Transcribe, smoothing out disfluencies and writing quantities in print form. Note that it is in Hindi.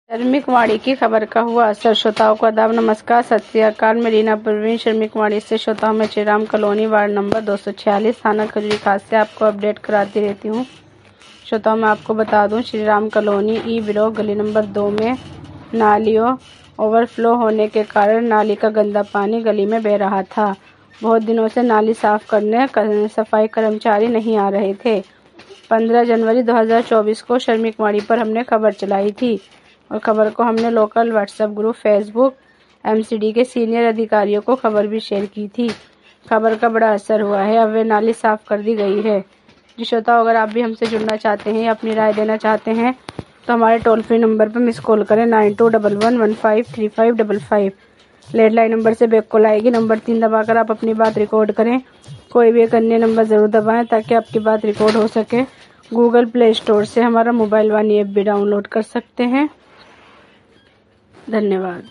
श्रमिक वाणी की खबर का हुआ असर। श्रोताओं को आदाब, नमस्कार, सत श्री अकाल। मैं रीना परवीन श्रमिक वाणी से श्रोताओं में Shri Ram colony ward number 246 थाना खजूरी खास से आपको अपडेट कराती रहती हूँ। श्रोताओं मैं आपको बता दूं, Shri Ram colony E block गली नंबर 2 में नालियों ओवरफ्लो होने के कारण नाली का गंदा पानी गली में बह रहा था। बहुत दिनों से नाली साफ करने सफाई कर्मचारी नहीं आ रहे थे। 15 जनवरी 2024 को श्रमिक वाणी पर हमने खबर चलाई थी और खबर को हमने local WhatsApp group, Facebook, MCD के सीनियर अधिकारियों को खबर भी शेयर की थी। खबर का बड़ा असर हुआ है। अब वे नाली साफ कर दी गई है। जी श्रोताओ, अगर आप भी हमसे जुड़ना चाहते हैं या अपनी राय देना चाहते हैं तो हमारे टोल फ्री नंबर पर मिस कॉल करें 9211153555। लैंडलाइन नंबर से बैक कॉल आएगी। नंबर 3 दबाकर आप अपनी बात रिकॉर्ड करें। कोई भी एक अन्य नंबर जरूर दबाएं ताकि आपकी बात रिकॉर्ड हो सके। गूगल प्ले स्टोर से हमारा मोबाइल वाणी ऐप भी डाउनलोड कर सकते हैं। धन्यवाद।